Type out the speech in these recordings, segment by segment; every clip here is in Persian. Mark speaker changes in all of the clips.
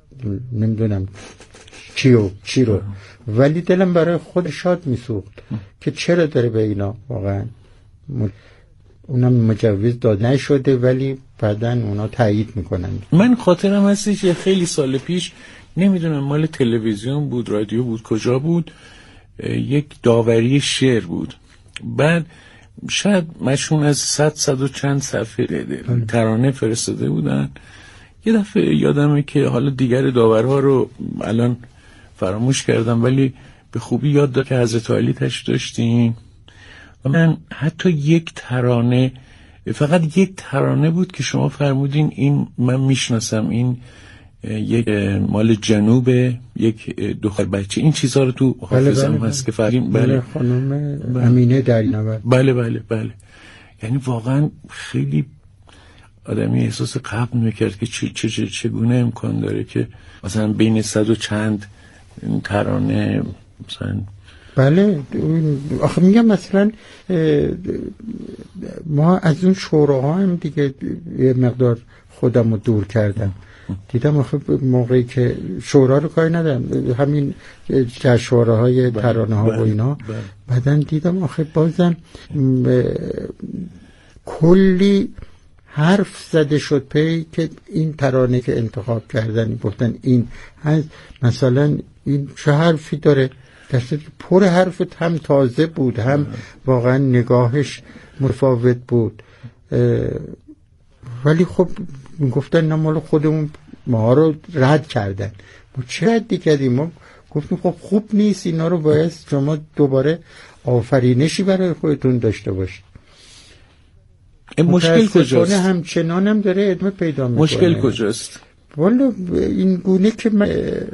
Speaker 1: نمیدونم چی رو ولی دلم برای خود شاد میسوخت که چرا داره به اینا واقعا اونم مجوز داده نشده ولی بعداً اونا تایید میکنن.
Speaker 2: من خاطرم هستی که خیلی سال پیش نمیدونم مال تلویزیون بود رادیو بود کجا بود یک داوری شعر بود بعد شاید مشون از 100 و چند صفحه ترانه فرستاده بودن. یه دفعه یادمه که حالا دیگر داورها رو الان فراموش کردم ولی به خوبی یاد دارم که حضرت علی تش داشتیم و من حتی یک ترانه فقط یک ترانه بود که شما فرمودین این من میشناسم این یک مال جنوب یک دختر بچه این چیزها رو تو حافظم هست که فرمودین.
Speaker 1: بله خانم امینه دریانورد.
Speaker 2: بله یعنی واقعا خیلی آدمی احساس قبل میکرد که چگونه امکان داره که مثلا بین 100 و چند ترانه مثلا.
Speaker 1: بله آخه میگم مثلا ما از اون شوراها هم دیگه یه مقدار خودم رو دور کردم دیدم آخه موقعی که شورا رو کاری ندارم همین جشنواره‌های ترانه ها و اینا بعدن دیدم آخه بازم کلی حرف زده شد پی که این ترانه که انتخاب کردن گفتن این از مثلا این چه حرفی داره درصد پر حرف هم تازه بود هم واقعا نگاهش متفاوت بود ولی خب گفتن نه مال خودمون ما رو رد کردن. ما چه ردی کردیم؟ ما گفتیم خب خوب نیست اینا رو باید شما دوباره آفرینشی برای خودتون داشته باشید.
Speaker 2: مشکل کجاست؟
Speaker 1: همچنان هم داره ادامه پیدا میکنه.
Speaker 2: مشکل کجاست؟
Speaker 1: والا این گونه که من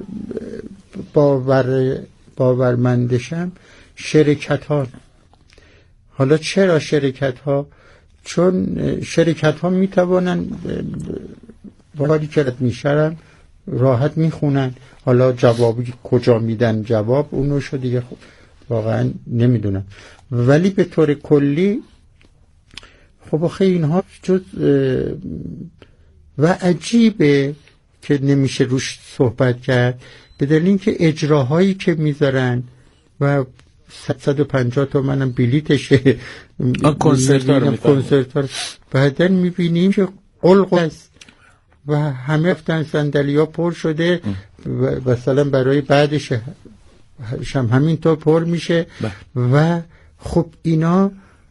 Speaker 1: باورمندشم شرکت ها. حالا چرا شرکت ها؟ چون شرکت ها میتوانن کاری که میشرن راحت میخونن. حالا جوابی کجا میدن جواب اونو شو دیگه واقعا نمیدونم ولی به طور کلی خب آخه اینها جز و عجیبه که نمیشه روش صحبت کرد به دلیل اینکه اجراهایی که میذارن و 150 تومن هم بلیتشه کنسرت ها بعدن میبینیم که قلق است و همه افتن صندلی ها پر شده و مثلا برای بعدش هم همینطور پر میشه و خب اینا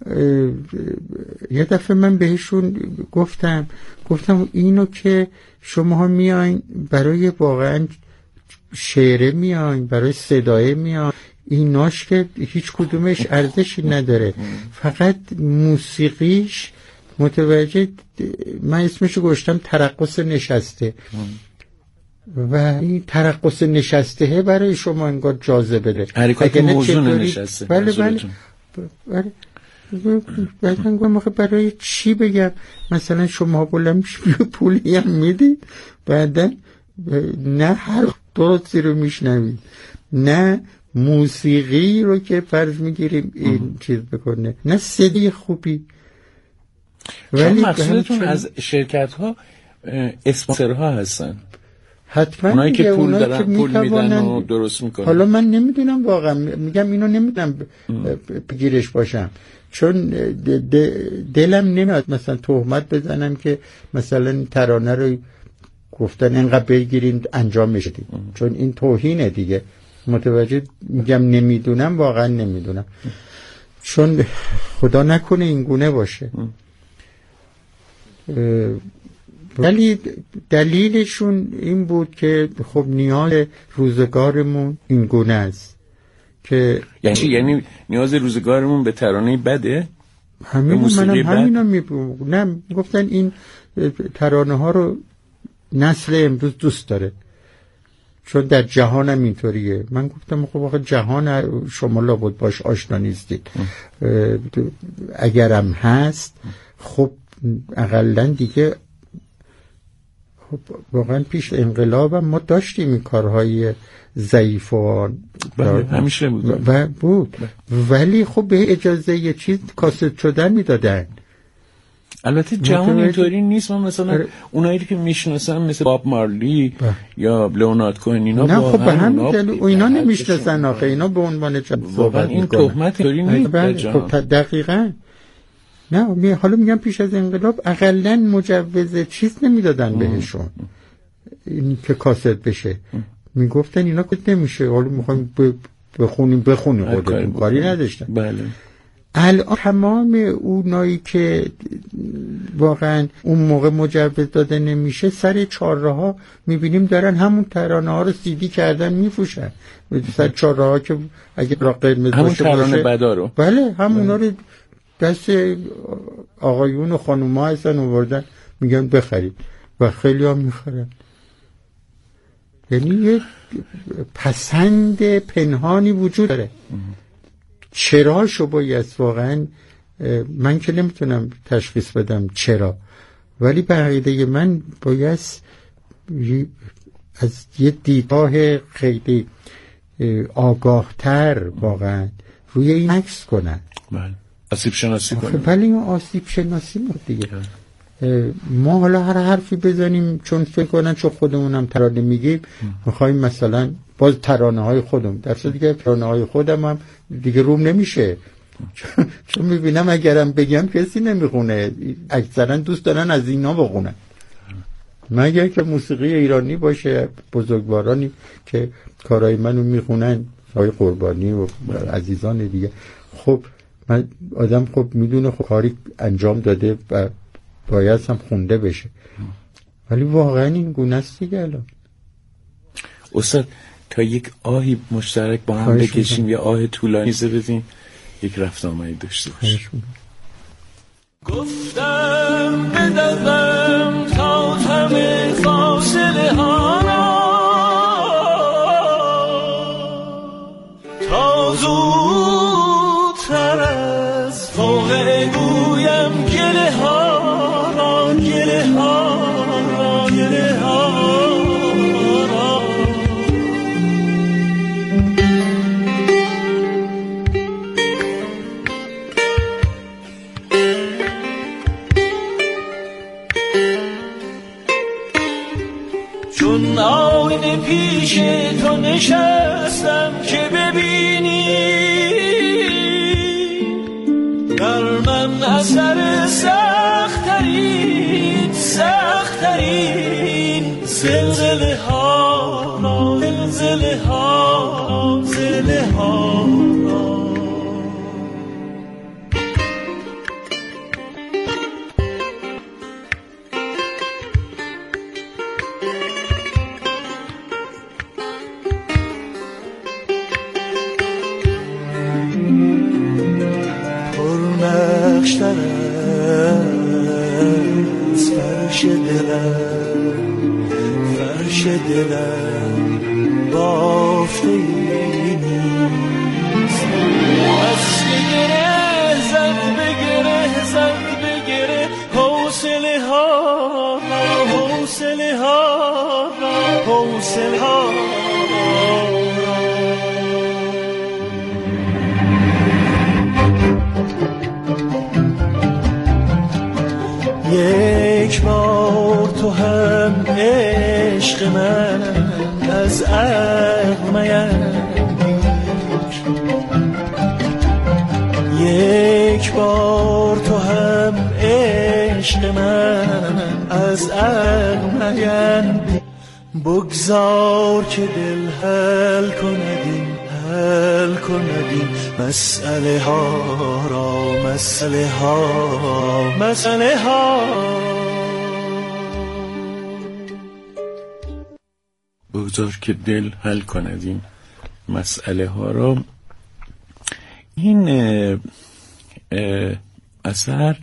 Speaker 1: یه دفعه من بهشون گفتم اینو که شما میاین برای واقعا شعره میاین برای صدای میاین ایناش که هیچ کدومش ارزشی نداره فقط موسیقیش متوجه من اسمشو گذاشتم ترقص نشسته و این ترقص نشسته برای شما انگار جاذبه داره
Speaker 2: حرکت موضوع نشسته.
Speaker 1: بله بعدن گفتم برای چی بگم مثلا شما بلند پولی هم میدید بعدن نه هر درستی رو میشنوید نه موسیقی رو که فرض میگیریم این چیز بکنه نه صدای خوبی.
Speaker 2: ولی مقصودتون از شرکت ها اسپانسرها هستن
Speaker 1: حتما
Speaker 2: اونایی که پول دارن پول میدن و درست میکنن.
Speaker 1: حالا من نمیدونم واقعا میگم اینو نمیدونم بگیرش باشم چون دلم نمیاد مثلا تهمت بزنم که مثلا ترانه رو گفتن اینقدر بگیرین انجامش بدید چون این توهینه دیگه. متوجه میگم نمیدونم واقعا نمیدونم چون خدا نکنه این گونه باشه ولی دلیلشون این بود که خب نیاز روزگارمون این گونه است که
Speaker 2: یعنی نیاز روزگارمون به ترانه بده
Speaker 1: همینو نه گفتن این ترانه ها رو نسل امروز دوست داره چون در جهان هم اینطوریه. من گفتم خب واقعا جهان شما لابد باش آشنا نیستید اگرم هست خب اقلن دیگه خب واقعا پیش انقلاب هم ما داشتیم این کارهای ضعیف و
Speaker 2: همیشه
Speaker 1: بود ولی خب به اجازه یه چیز کاسد شدن میدادن
Speaker 2: البته جهان اینطوری نیست. من مثلا اونایی که میشناسم مثل باب مارلی یا لئونارد کوهن اینا
Speaker 1: نه خب به همین دلیل اینا نمیشناسن آخه، اینا به عنوان
Speaker 2: واقعا این تهمت اینطوری نیست.
Speaker 1: خب دقیقاً نه حالا میگم پیش از انقلاب اقلن مجوز چیز نمیدادن بهشون این که کاست بشه، میگفتن اینا که نمیشه، حالا میخوایم بخونیم خودتون، کاری نداشتن.
Speaker 2: بله.
Speaker 1: الان تمام اونایی که واقعا اون موقع مجوز داده نمیشه سر چهارراه میبینیم دارن همون ترانه ها رو CD کردن میفروشن، سر چهارراه ها که اگه را قرمز باشه
Speaker 2: همون ترانه بدا رو،
Speaker 1: بله همونا رو دست آقایون و خانوما هستن آوردن میگن بخرید و خیلی هم میخرن. یعنی یه پسند پنهانی وجود داره. چرا شو باید واقعا من که نمیتونم تشخیص بدم چرا، ولی به عقیده من باید از یه دیدگاه خیلی آگاهتر واقعا روی این عکس کنن.
Speaker 2: بله. آسیب شناسی کنن.
Speaker 1: ولی این آسیب شناسی دیگه. ما حالا هر حرفی بزنیم چون فکر کنن چون خودمونم ترانه میگیم میخوایم مثلا باز ترانه های خودم، در صورتی که ترانه های خودم هم دیگه روم نمیشه چون میبینم اگرم بگم کسی نمیخونه، اکثرا دوست دارن از اینا بخونن، مگر که موسیقی ایرانی باشه بزرگوارانی که کارهای منو میخونن، های قربانی و عزیزان دیگه. خب من آدم خب میدونه خب کاری انجام داده و باید هم خونده بشه، ولی واقعا این گونه است دیگه. الان
Speaker 2: استاد تا یک آهی مشترک با هم بکشیم، یا آه طولانی بدیم، یک رفت آمدی داشته باشیم.
Speaker 3: گفتم بدوم تا همه فاصله ها تا زودتر از فوقه گویم گله ها را گله ها را گله ها را. چون آینه پیش تو نشستم که ببینی در من اثر سخت‌ترین زلزله ها زلزله ها زلزله ها. پرنقش‌تر از فرش دلم بافته نیست، از بگره زد بگره حوصله ها یک بار تو هم عشق من از عقل میندیش، یک بار تو هم عشق من از عقل میندیش. بگذار که دل حل کندیم مسئله ها را مسئله ها.
Speaker 2: بگذار که دل حل کندیم مسئله ها را. این اثر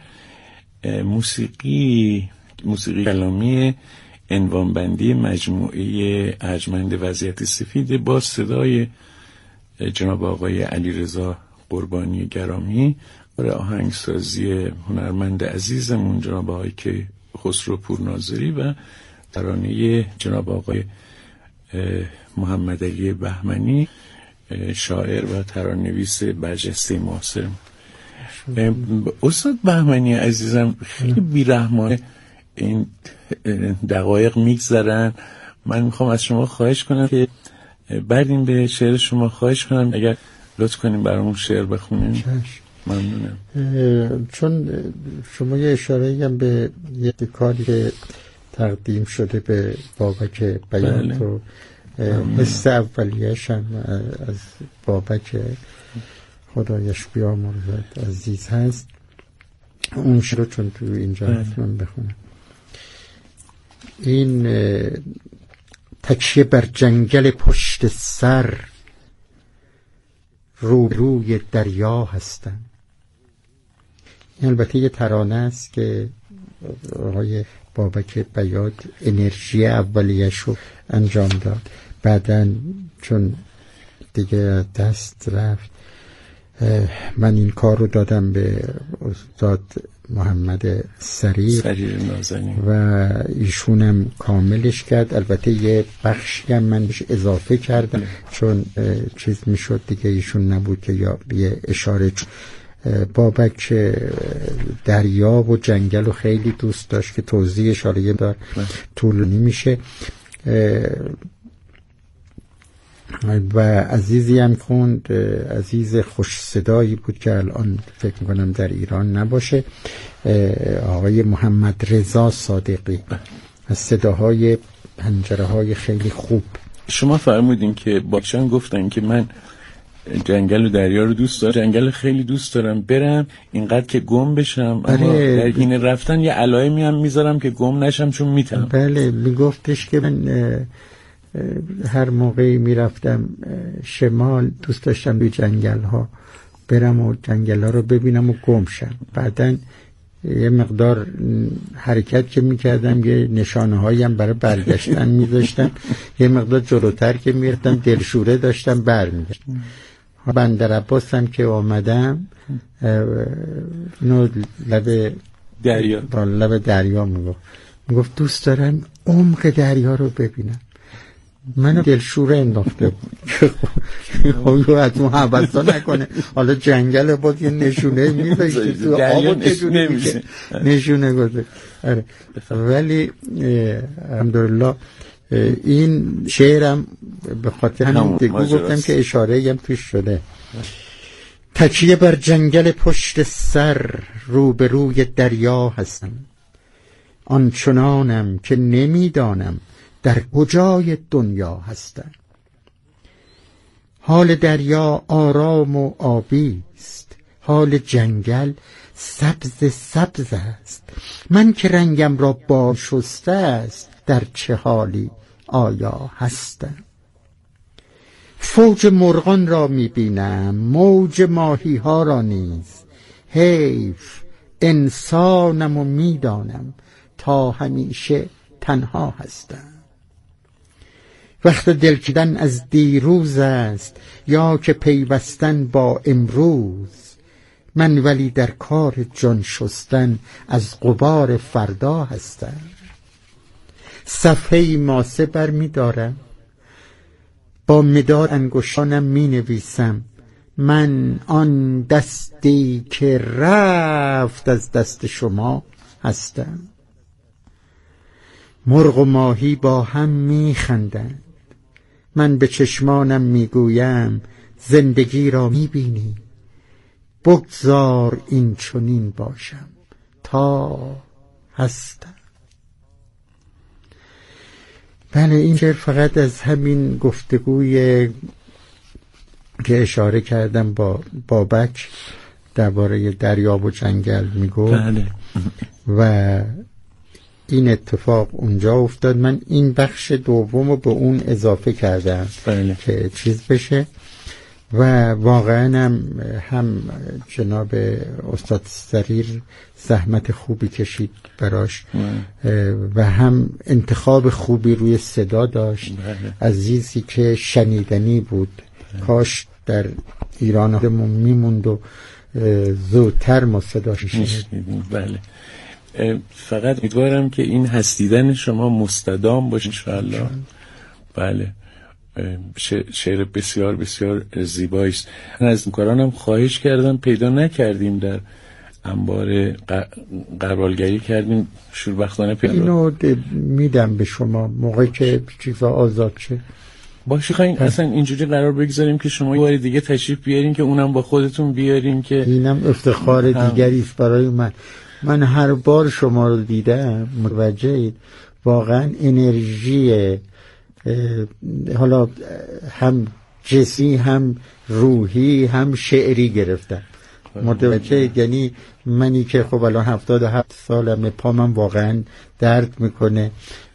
Speaker 2: موسیقی کلامی عنوانبندی مجموعه ارجمند وضعیت سفید با صدای جناب آقای علیرضا قربانی گرامی، برای آهنگسازی هنرمند عزیزمون جناب آقای که خسرو پورناظری و ترانه جناب آقای محمد علی بهمنی، شاعر و ترانه‌نویس برجسته معاصر. استاد بهمنی عزیزم، خیلی بی‌رحمانه این دقایق میگذرن. من میخوام از شما خواهش کنم که بعدین به شعر شما خواهش کنم اگر لطف کنیم برامون شعر بخونیم.
Speaker 1: ممنونم. چون شما یه اشاره هم به یه کاری که تقدیم شده به بابک بیان تو حس اولیه‌اش هم از بابک خدایش بیامرزد عزیز هست، اون شعر رو چون تو اینجا من بخونم. این تکیه بر جنگل پشت سر، روی دریا هستم. این البته یه ترانه است که آقای بابک بیات انرژی اولیش رو انجام داد، بعدن چون دیگه دست رفت من این کار رو دادم به استاد محمد سریر
Speaker 2: نازنین
Speaker 1: و ایشونم کاملش کرد. البته یه بخشی هم من بهش اضافه کردم چون چیز میشد دیگه، ایشون نبود که یا یه اشاره. بابک دریا و جنگل رو خیلی دوست داشت که توضیح اشاره دار طولانی میشه و عزیزی هم خوند، عزیز خوش صدایی بود که الان فکر میکنم در ایران نباشه، آقای محمد رضا صادقی، از صداهای پنجره های خیلی خوب.
Speaker 2: شما فرمودین که باشن گفتن که من جنگل و دریا رو دوست دارم، جنگل خیلی دوست دارم برم اینقدر که گم بشم، اما در حین رفتن یه علائمی هم میذارم که گم نشم چون میتونم.
Speaker 1: بله میگفتش که من هر موقعی میرفتم شمال دوست داشتم به جنگل ها برم و جنگل ها رو ببینم و گم شم. بعدن یه مقدار حرکت که میکردم یه نشانه هایی هم برای برگشتن میذاشتم، یه مقدار جلوتر که میرفتم دلشوره داشتم برمیگشتم. بندر عباس هم که آمدم لب دریا میگفت دوست دارم عمق دریا رو ببینم. منو دلشوره انداخته بود که از اون حوضا نکنه حالا جنگل بود یه نشونه میذاشتی تو آب نشونه گذاشت. ولی الحمدلله این شعرم به خاطر همین دیگه گفتم که اشاره هم توش شده. تکیه بر جنگل پشت سر، روبروی دریا هستم، آنچنانم که نمیدانم در کجای دنیا هستم. حال دریا آرام و آبی است، حال جنگل سبز است. من که رنگم را باشسته است، در چه حالی آیا هستم. فوج مرغان را میبینم، موج ماهی ها را نیز. حیف انسانم و میدانم تا همیشه تنها هستم. وقت دل کردن از دیروز است، یا که پیوستن با امروز. من ولی در کار جان شستن از غبار فردا هستم. صفحه ماسه بر می دارم، با مداد انگشتانم می نویسم. من آن دستی که رفت از دست شما هستم. مرغ و ماهی با هم می خندند، من به چشمانم می گویم زندگی را می بینی. بگذار این چنین باشم تا هستم. بله این شعر فقط از همین گفتگوی که اشاره کردم با بابک درباره دریا و جنگل میگفت.
Speaker 2: بله.
Speaker 1: و این اتفاق اونجا افتاد. من این بخش دوم رو به اون اضافه کردم.
Speaker 2: بله.
Speaker 1: که چیز بشه و واقعا هم جناب استاد سریر زحمت خوبی کشید براش و هم انتخاب خوبی روی صدا داشت. عزیزی که شنیدنی بود. کاش در ایران همون میموند و زودتر ما صداش شنیدیم.
Speaker 2: بله. فقط امیدوارم که این هستیدن شما مستدام باشه انشاءالله. بله. شعر بسیار بسیار زیبایی است. از همکارانم خواهش کردم، پیدا نکردیم، در انبار غربالگری کردیم، شوربختانه پیدا.
Speaker 1: اینو میدم به شما موقعی که چیزا آزاد شه.
Speaker 2: باشه خواهیم اصلا اینجوری قرار بگذاریم که شما یه بار دیگه تشریف بیارین که اونم با خودتون بیارین، که
Speaker 1: اینم افتخار دیگری است برای من هر بار شما رو دیدم متوجهید واقعا انرژی حالا هم جسمی هم روحی هم شعری گرفتم. متوجه، یعنی منی که خب الان 77 سالمه، پامم واقعا درد میکنه،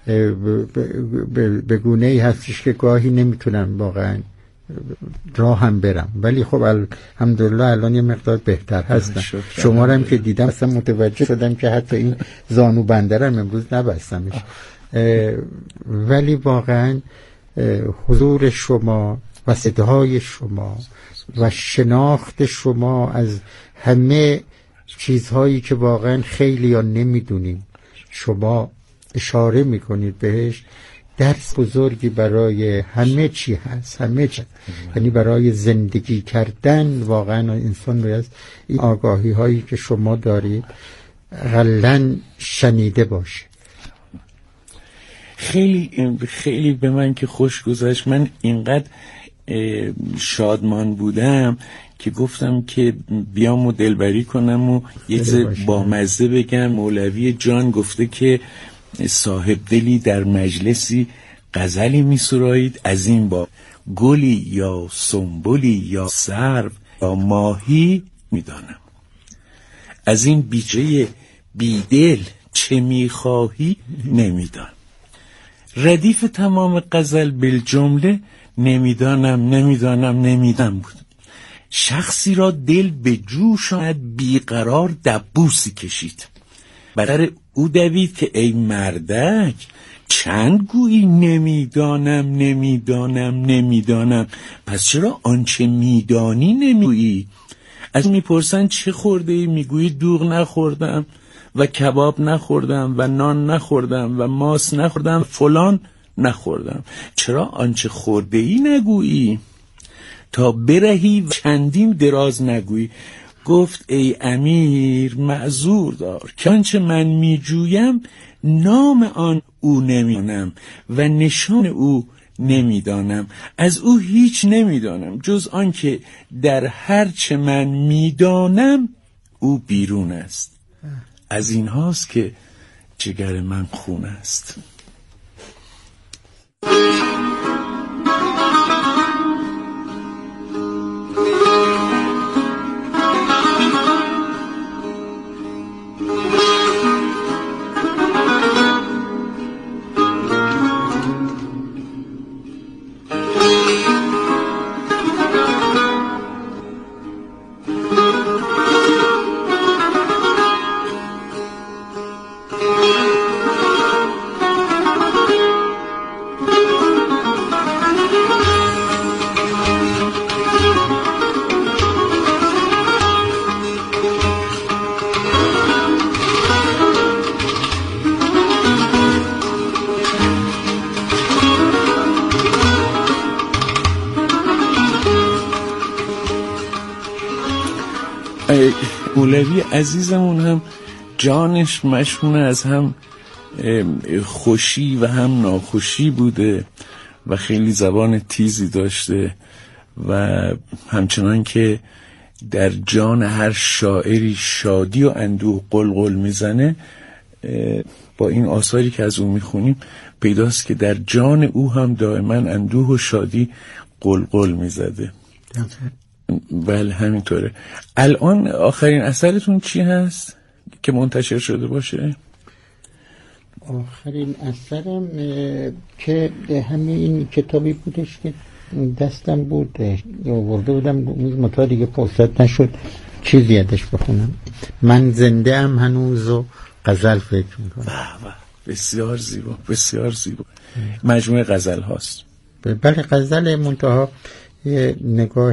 Speaker 1: به گونه ای هستش که گاهی نمیتونم واقعا راه هم برم، ولی خب الحمدلله الان یه مقدار بهتر هستم. شما رو هم که دیدم اصلا متوجه شدم که حتی این زانو بندرم امروز نبستمش. ولی واقعا حضور شما و صدای شما و شناخت شما از همه چیزهایی که واقعا خیلی ها نمیدونیم شما اشاره میکنید بهش، درس بزرگی برای همه چی هست، همه چی، یعنی برای زندگی کردن. واقعا انسان باید این آگاهی هایی که شما دارید غلن شنیده باشه.
Speaker 2: خیلی خیلی به من که خوش گذشت. من اینقدر شادمان بودم که گفتم که بیام و دلبری کنم و یه با مزه بگم. مولوی جان گفته که صاحب دلی در مجلسی غزلی می سرایید از این با گلی یا سنبولی یا سرو یا ماهی میدانم، از این بیچه بیدل چه میخواهی نمیدانم. ردیف تمام غزل بالجمله نمیدانم بود. شخصی را دل به جوش آمد بیقرار دبوسی کشید، برای او دوید که ای مردک چند گویی نمیدانم، پس چرا آنچه میدانی نمیگویی؟ از میپرسن چه خورده ای؟ میگویی دوغ نخوردم و کباب نخوردم و نان نخوردم و ماس نخوردم، فلان نخوردم. چرا آنچه خورده ای نگویی؟ تا برهی و چندین دراز نگویی. گفت ای امیر معذور دار که آنچه من میجویم نام آن او نمیدانم و نشان او نمیدانم، از او هیچ نمیدانم جز آن که در هر چه من میدانم او بیرون است. از این هاست که جگر من خون است. مولوی عزیزمون هم جانش مشمول از هم خوشی و هم ناخوشی بوده و خیلی زبان تیزی داشته و همچنان که در جان هر شاعری شادی و اندوه قلقل میزنه، با این آثاری که از او میخونیم پیداست که در جان او هم دائما اندوه و شادی قلقل میزده. بله همینطوره. الان آخرین اثرتون چی هست که منتشر شده باشه؟
Speaker 1: آخرین اثرم که همین این کتابی بودش که دستم بود آورده بودم متا دیگه فرصت نشد چیزی ازش بخونم. من زنده ام هنوز و غزل فکر میکنم.
Speaker 2: بسیار زیبا، بسیار زیبا. مجموعه غزل هاست.
Speaker 1: بله غزل منتها نگاه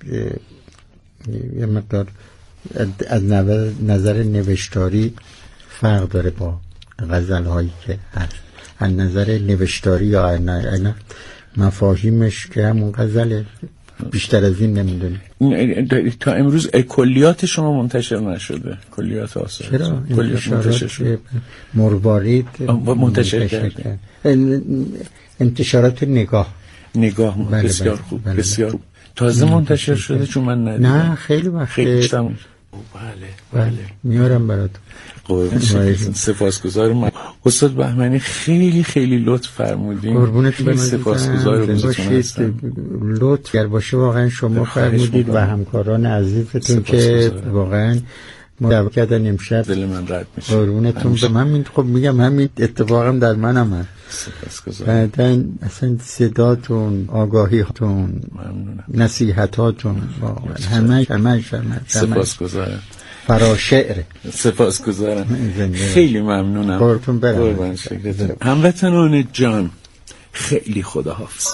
Speaker 1: یه مقدار از نظر نوشتاری فرق داره با غزل هایی که هست. از نظر نوشتاری یا مفاهیمش که همون غزله، بیشتر از این نمیدونیم.
Speaker 2: تا امروز کلیات شما منتشر نشده؟ کلیات آثار
Speaker 1: چرا؟
Speaker 2: منتشر شده؟
Speaker 1: مروارید
Speaker 2: منتشر کرد.
Speaker 1: انتشارات نگاه
Speaker 2: بسیار خوب. بسیار خوب. تازه منتشر شده چون من ندیدم.
Speaker 1: نه خیلی وقت.
Speaker 2: خیلی بله
Speaker 1: میارم براتون.
Speaker 2: سپاسگزارم استاد بهمنی، خیلی خیلی لطف فرمودین.
Speaker 1: قربونتون،
Speaker 2: سپاسگزارم
Speaker 1: باشید. لطف گر باشه واقعا شما فرمودید و همکاران عزیزتون که واقعا دعوت کردن امشب.
Speaker 2: دل من رد میشه.
Speaker 1: قربونتون. به من خب میگم همین اتفاقم در منم هست.
Speaker 2: سپاسگزارم.
Speaker 1: بعدن اصلا صداتون، آگاهیتون، نصیحتاتون واقعا همش
Speaker 2: سپاسگزارم.
Speaker 1: فراشعر.
Speaker 2: سپاسگزارم. خیلی ممنونم.
Speaker 1: قربون برم.
Speaker 2: هموطنان جان، خیلی خداحافظ.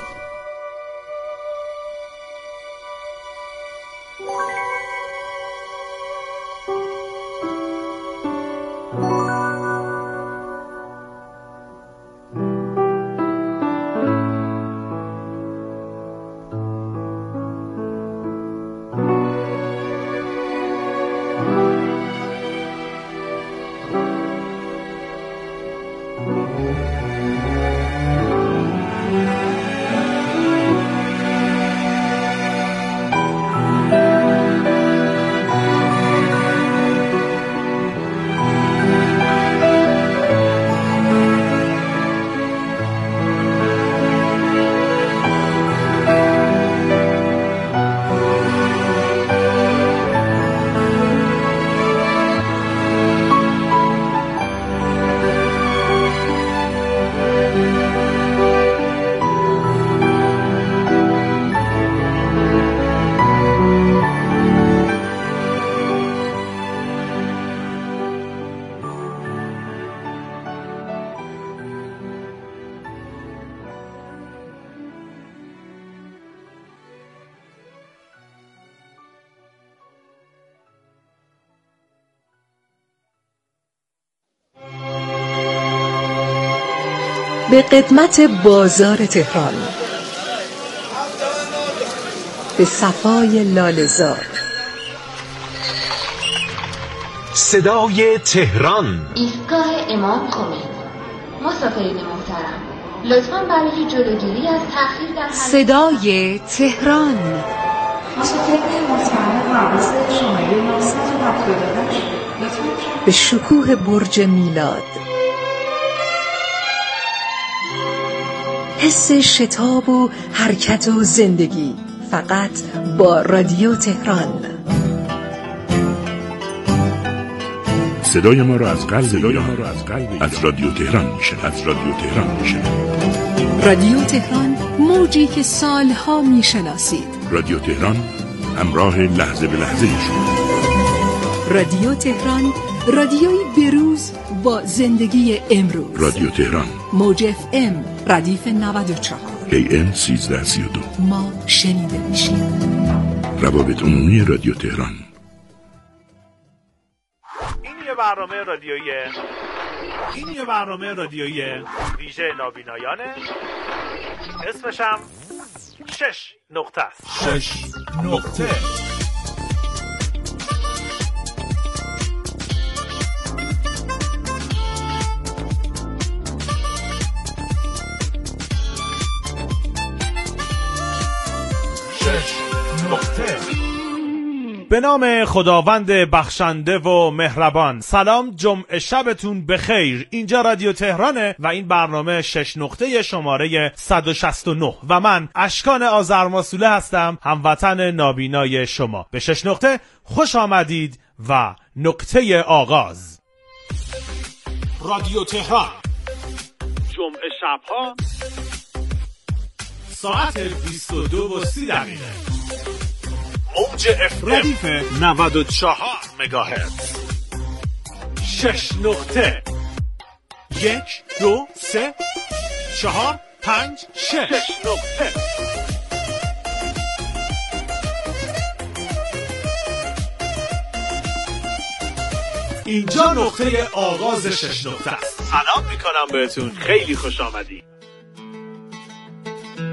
Speaker 4: به قدمت بازار تهران، به صفای لاله‌زار،
Speaker 5: صدای تهران،
Speaker 6: ایستگاه امام خمینی. مسافرین محترم، لطفاً برای جلوگیری از تأخیر در
Speaker 4: صدای تهران.
Speaker 6: مسافرین محترم، حواس شماره 978
Speaker 4: به شکوه برج میلاد، حس شتاب و حرکت و زندگی، فقط با رادیو تهران.
Speaker 7: صدای ما را از قلب ایران از رادیو تهران میشنوید.
Speaker 4: رادیو تهران، موجی که سالها میشناسید.
Speaker 7: رادیو تهران، همراه لحظه به لحظه شما.
Speaker 4: رادیو تهران، رادیوی بروز با زندگی امروز.
Speaker 7: رادیو تهران،
Speaker 4: موج FM ردیف 94
Speaker 7: AM 1332.
Speaker 4: ما شنیده میشیم.
Speaker 7: روابط عمومی رادیو تهران.
Speaker 8: این یه برنامه رادیویی ویژه نابینایانه. اسمش هم 6 نقطه است.
Speaker 5: 6 نقطه.
Speaker 8: به نام خداوند بخشنده و مهربان. سلام، جمعه شبتون بخیر. اینجا رادیو تهرانه و این برنامه 6 نقطه شماره 169 و من اشکان آذرماسوله هستم، هموطن نابینای شما. به 6 نقطه خوش آمدید و نقطه آغاز. رادیو تهران، جمعه شبها ساعت 22:30. موج ردیف 94 مگاهرتز. 6 نقطه 1 2 3 4 5 6 نقطه. اینجا نقطه آغاز 6 نقطه است. سلام میکنم بهتون، خیلی خوش آمدید.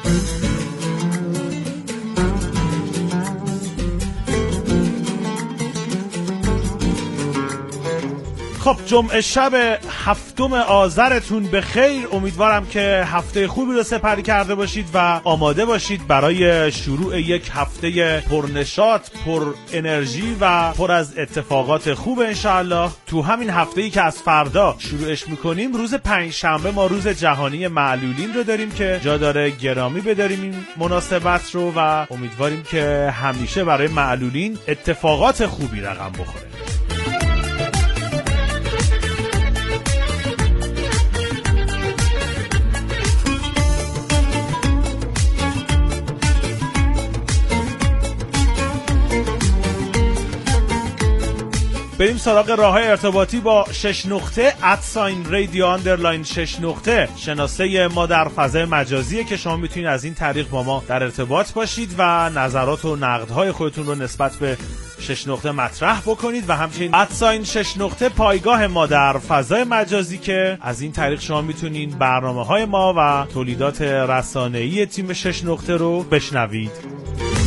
Speaker 8: خب جمعه شب 7 آذرتون به خیر. امیدوارم که هفته خوبی رو سپری کرده باشید و آماده باشید برای شروع یک هفته پرنشاط، پر انرژی و پر از اتفاقات خوب انشاءالله. تو همین هفته‌ای که از فردا شروعش میکنیم، روز پنجشنبه ما روز جهانی معلولین رو داریم که جا داره گرامی بداریم این مناسبت رو و امیدواریم که همیشه برای معلولین اتفاقات خوبی رقم بخوره. بریم سراغ راه‌های ارتباطی با 6 نقطه @radio_6 شناسه ما در فضای مجازیه که شما میتونید از این طریق با ما در ارتباط باشید و نظرات و نقدهای خودتون رو نسبت به 6 نقطه مطرح بکنید و همچنین @6 نقطه پایگاه ما در فضای مجازی که از این طریق شما میتونید برنامه‌های ما و تولیدات رسانه‌ای تیم 6 نقطه رو بشنوید.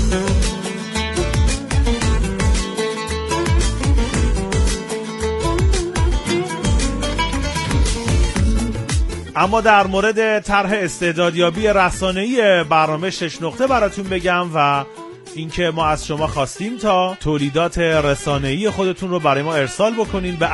Speaker 8: اما در مورد طرح استعدادیابی رسانه‌ای برنامه 6 نقطه براتون بگم و اینکه ما از شما خواستیم تا تولیدات رسانه‌ای خودتون رو برای ما ارسال بکنین به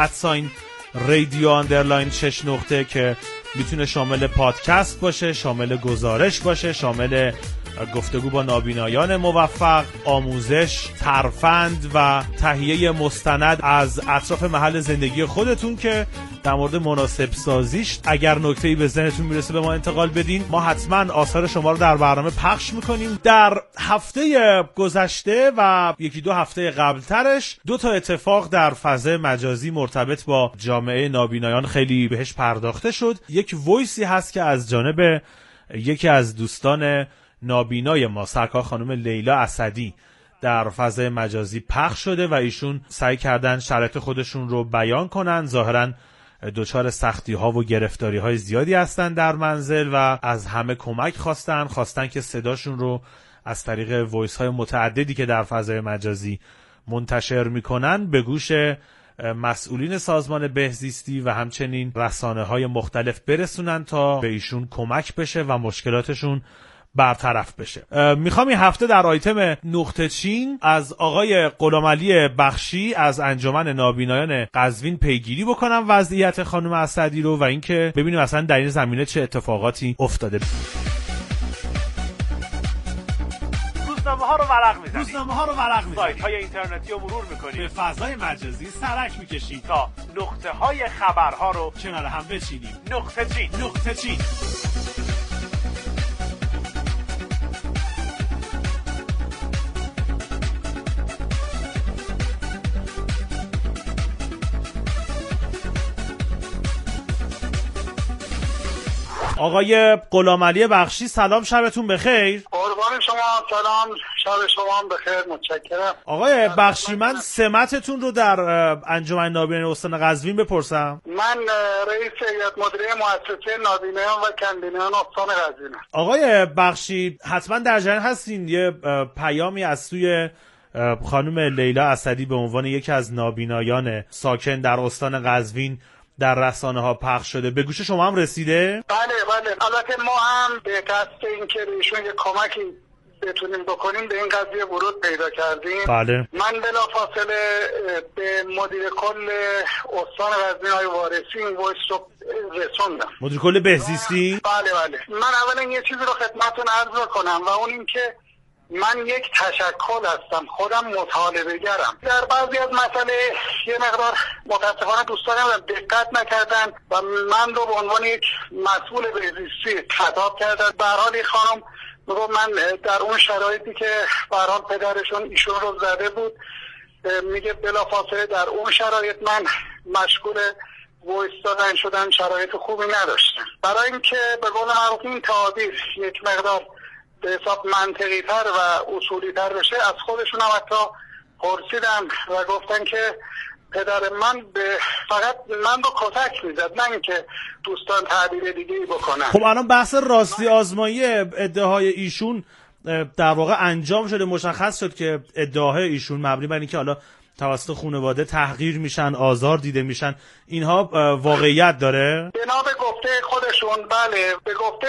Speaker 8: @radio_6 نقطه که میتونه شامل پادکست باشه، شامل گزارش باشه، شامل گفتگو با نابینایان موفق، آموزش، ترفند و تهیه مستند از اطراف محل زندگی خودتون که در مورد مناسب سازیش اگر نکته‌ای به ذهنتون میرسه به ما انتقال بدین. ما حتما آثار شما رو در برنامه پخش میکنیم. در هفته گذشته و یکی دو هفته قبلترش 2 تا اتفاق در فضای مجازی مرتبط با جامعه نابینایان خیلی بهش پرداخته شد. یک وایسی هست که از جانب یکی از دوستان نابینای ما، سرکار خانم لیلا اسدی، در فضای مجازی پخش شده و ایشون سعی کردن شرایط خودشون رو بیان کنن. ظاهراً دچار سختی ها و گرفتاری های زیادی هستن در منزل و از همه کمک خواستن که صداشون رو از طریق وایس های متعددی که در فضای مجازی منتشر میکنن به گوش مسئولین سازمان بهزیستی و همچنین رسانه های مختلف برسونن تا به ایشون کمک بشه و مشکلاتشون برطرف بشه. میخوام این هفته در آیتم نقطه چین از آقای غلامعلی بخشی از انجمن نابینایان قزوین پیگیری بکنم وضعیت خانم اسدی رو و اینکه ببینیم اصلا در این زمینه چه اتفاقاتی افتاده. روزنامه ها رو ورق می‌زنید. سایت های اینترنتی رو مرور می‌کنید. به فضای مجازی سرک می‌کشید تا نقطه های خبرها رو کنار هم بچینیم. نقطه چین. آقای غلامعلی بخشی سلام، شبتون بخیر.
Speaker 9: قربان شما، سلام، شب شما هم بخیر، متشکرم.
Speaker 8: آقای بخشی، من سمتتون رو در انجمن نابینایان استان قزوین بپرسم.
Speaker 9: من رئیس هیئت مدیره مؤسسه نابینایان و کمبینایان استان قزوینم.
Speaker 8: آقای بخشی، حتما در جریان هستین یه پیامی از سوی خانم لیلا اسدی به عنوان یکی از نابینایان ساکن در استان قزوین در رسانه ها پخش شده. به گوش شما هم رسیده؟
Speaker 9: بله. البته ما هم به قصد اینکه ایشون یه کمکی بتونیم بکنیم به این قضیه ورود پیدا کردیم.
Speaker 8: بله.
Speaker 9: من بلافاصله به مدیر کل استان قزوین آقای وارثی این وایس رو رسوندم.
Speaker 8: مدیر کل بهزیستی؟
Speaker 9: بله. من اولا یه چیزی رو خدمتتون عرض کنم و اون این که من یک تشکل هستم، خودم مطالبه گرم. در بعضی از مسئله یه مقدار متاسفانه دوستانم دقت نکردن و من رو به عنوان یک مسئول بهزیستی خطاب کردن. به هر حال خانم میگم من در اون شرایطی که به هر حال پدرشون ایشون رو زده بود، میگه بلافاصله در اون شرایط من مشغول وایس دادن شدن، شرایط خوبی نداشتم. برای اینکه به قول معروف این تعابیر یک مقدار به حساب منطقی تر و اصولی تر بشه، از خودشون هم حتی پرسیدم و گفتن که پدر من فقط من رو کتک میزد، نه اینکه دوستان تعبیر دیگه‌ای بکنن.
Speaker 8: خب الان بحث راستی آزمایی ادعاهای ایشون در واقع انجام شده، مشخص شد که ادعاهای ایشون مبنی بر اینکه حالا توسط خانواده تحقیر میشن، آزار دیده میشن، اینها واقعیت داره؟
Speaker 9: بنا به گفته خودشون بله، به گفته